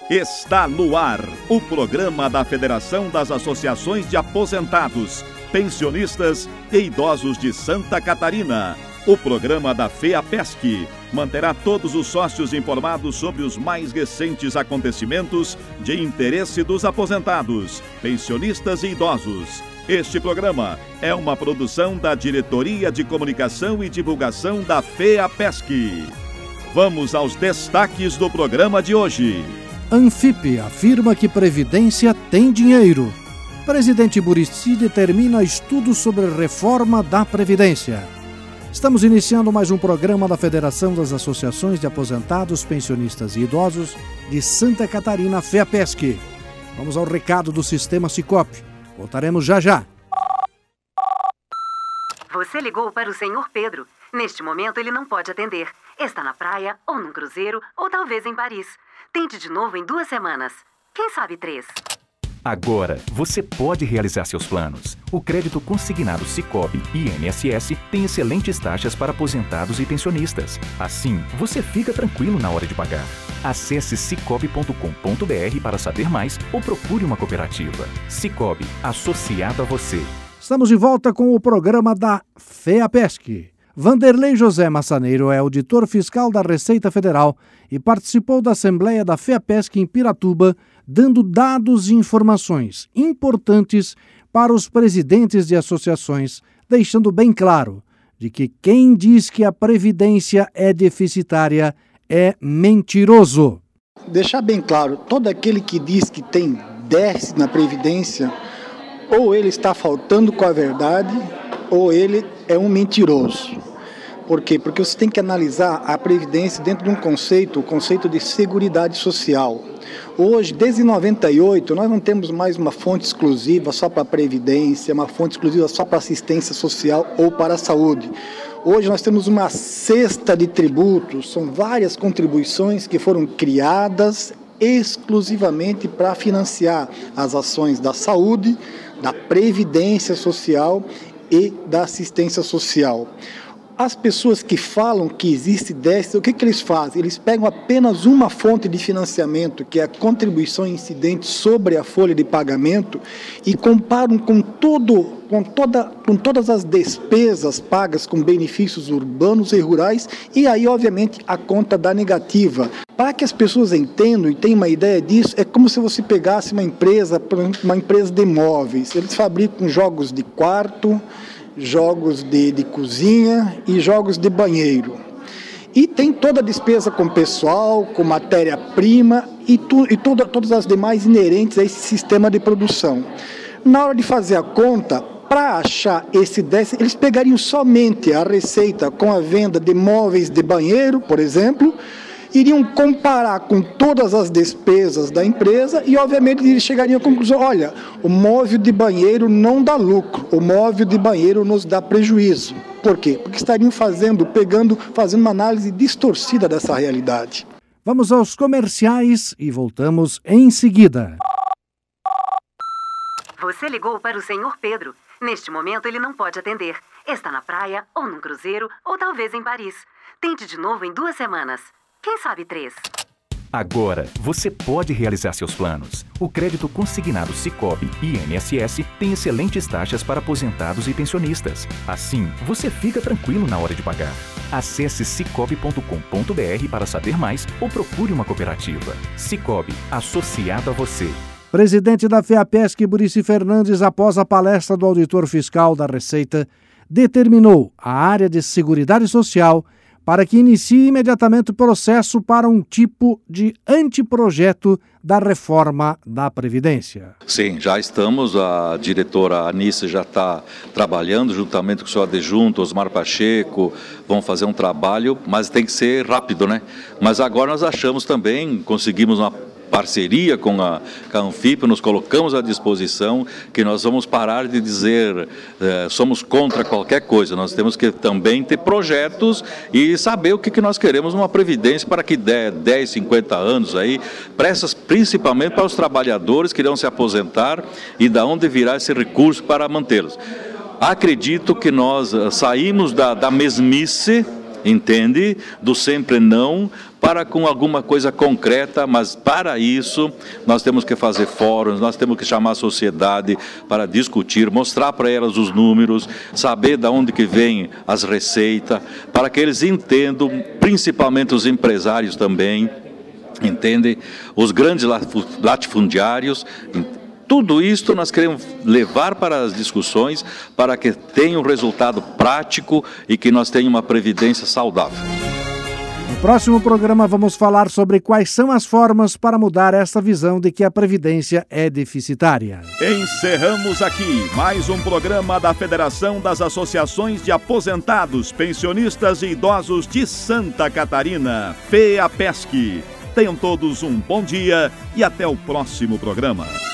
Está no ar o programa da Federação das Associações de Aposentados, Pensionistas e Idosos de Santa Catarina. O programa da FEAPESC manterá todos os sócios informados sobre os mais recentes acontecimentos de interesse dos aposentados, pensionistas e idosos. Este programa é uma produção da Diretoria de Comunicação e Divulgação da FEAPESC. Vamos aos destaques do programa de hoje. Anfip afirma que Previdência tem dinheiro. Presidente Muricy determina estudo sobre reforma da Previdência. Estamos iniciando mais um programa da Federação das Associações de Aposentados, Pensionistas e Idosos de Santa Catarina, FEAPESC. Vamos ao recado do Sistema Sicope. Voltaremos já já. Você ligou para o senhor Pedro. Neste momento ele não pode atender. Está na praia, ou num cruzeiro, ou talvez em Paris. Tente de novo em 2 semanas. Quem sabe 3. Agora, você pode realizar seus planos. O crédito consignado Sicope e INSS tem excelentes taxas para aposentados e pensionistas. Assim, você fica tranquilo na hora de pagar. Acesse sicope.com.br para saber mais ou procure uma cooperativa. Sicope, associado a você. Estamos de volta com o programa da FEAPESC. Vanderlei José Massaneiro é auditor fiscal da Receita Federal e participou da Assembleia da FEAPESC em Piratuba, dando dados e informações importantes para os presidentes de associações, deixando bem claro de que quem diz que a Previdência é deficitária é mentiroso. Deixar bem claro, todo aquele que diz que tem déficit na Previdência, ou ele está faltando com a verdade, ou ele é um mentiroso. Por quê? Porque você tem que analisar a Previdência dentro de um conceito, o conceito de Seguridade Social. Hoje, desde 98, nós não temos mais uma fonte exclusiva só para a Previdência, uma fonte exclusiva só para assistência social ou para a saúde. Hoje nós temos uma cesta de tributos, são várias contribuições que foram criadas exclusivamente para financiar as ações da saúde, da Previdência Social e da assistência social. As pessoas que falam que existe déficit, o que eles fazem? Eles pegam apenas uma fonte de financiamento, que é a contribuição incidente sobre a folha de pagamento, e comparam com todas as despesas pagas com benefícios urbanos e rurais, e aí, obviamente, a conta dá negativa. Para que as pessoas entendam e tenham uma ideia disso, é como se você pegasse uma empresa, por exemplo, uma empresa de imóveis. Eles fabricam jogos de quarto, jogos de cozinha e jogos de banheiro. E tem toda a despesa com pessoal, com matéria-prima e todas as demais inerentes a esse sistema de produção. Na hora de fazer a conta, para achar esse déficit, eles pegariam somente a receita com a venda de móveis de banheiro, por exemplo, iriam comparar com todas as despesas da empresa e, obviamente, eles chegariam à conclusão, olha, o móvel de banheiro não dá lucro, o móvel de banheiro nos dá prejuízo. Por quê? Porque estariam fazendo uma análise distorcida dessa realidade. Vamos aos comerciais e voltamos em seguida. Você ligou para o senhor Pedro. Neste momento ele não pode atender. Está na praia, ou num cruzeiro, ou talvez em Paris. Tente de novo em 2 semanas. Quem sabe 3. Agora, você pode realizar seus planos. O crédito consignado Sicope e INSS tem excelentes taxas para aposentados e pensionistas. Assim, você fica tranquilo na hora de pagar. Acesse sicope.com.br para saber mais ou procure uma cooperativa. Sicope, associado a você. Presidente da FEAPESC, Muricy Fernandes, após a palestra do auditor fiscal da Receita, determinou a área de Seguridade Social para que inicie imediatamente o processo para um tipo de anteprojeto da reforma da Previdência. Sim, já estamos, a diretora Anice já está trabalhando juntamente com o seu adjunto, Osmar Pacheco, vão fazer um trabalho, mas tem que ser rápido, né? Mas agora nós achamos também, conseguimos uma parceria com a Anfip, nos colocamos à disposição, que nós vamos parar de dizer somos contra qualquer coisa, nós temos que também ter projetos e saber o que nós queremos numa Previdência para que 10, 50 anos aí, principalmente para os trabalhadores que irão se aposentar e da onde virá esse recurso para mantê-los. Acredito que nós saímos da mesmice entende? Do sempre não, para com alguma coisa concreta, mas para isso nós temos que fazer fóruns, nós temos que chamar a sociedade para discutir, mostrar para elas os números, saber de onde que vem as receitas, para que eles entendam, principalmente os empresários também, entendem? Os grandes latifundiários. Tudo isso nós queremos levar para as discussões, para que tenha um resultado prático e que nós tenhamos uma previdência saudável. No próximo programa vamos falar sobre quais são as formas para mudar essa visão de que a Previdência é deficitária. Encerramos aqui mais um programa da Federação das Associações de Aposentados, Pensionistas e Idosos de Santa Catarina, FEAPESC. Tenham todos um bom dia e até o próximo programa.